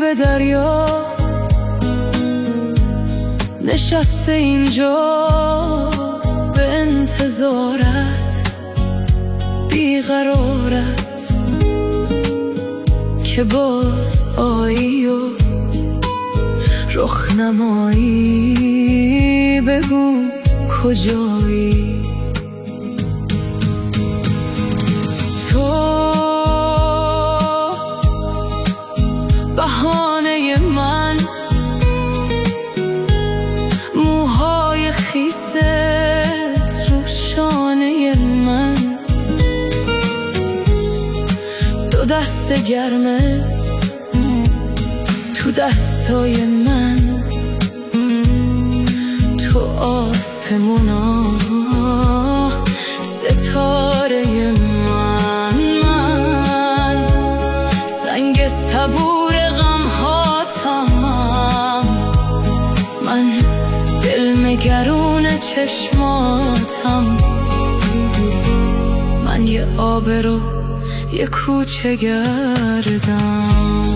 دریا نشسته اینجا به انتظارت، بیقرارت که باز آیی و رخ نمایی. بگو کجایی تو؟ بهانه من، موهای خیست رو شانه من، دو دست گرمت تو دستای من، تو آسمونا ستاره من، سنگ صبور غمهاتم، من دل مگرون چشماتم، من یه آبرو یه کوچه گردم.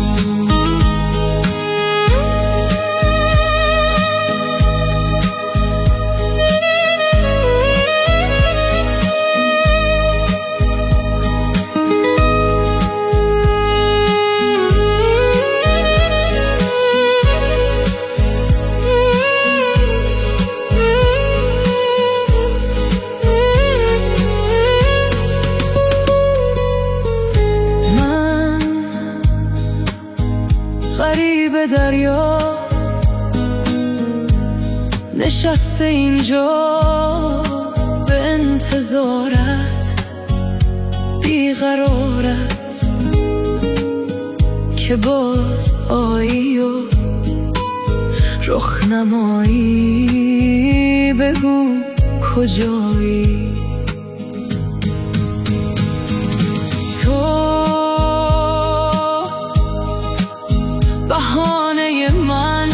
غریب دریا نشسته اینجا به انتظارت، بیقرارت که باز آیی و رخ نمایی. بگو کجایی تو؟ بهانه من،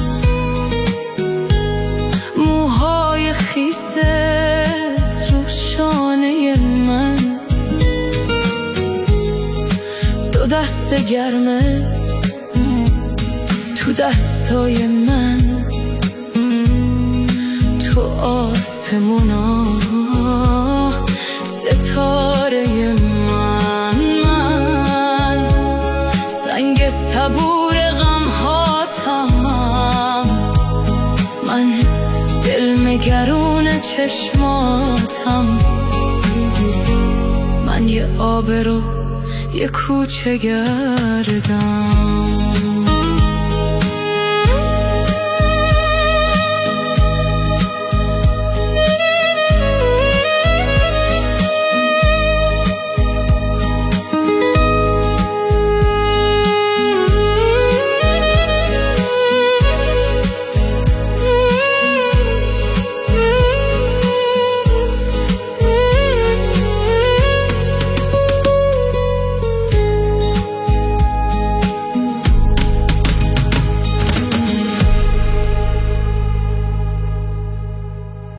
موهای خیست رو شانه من، دو دست گرمت تو دستای من، تو آسمونا ستاره من، سنگ صبور غمهاتم، من دل مگرون چشماتم، من یه آبرو یه کوچه گردم.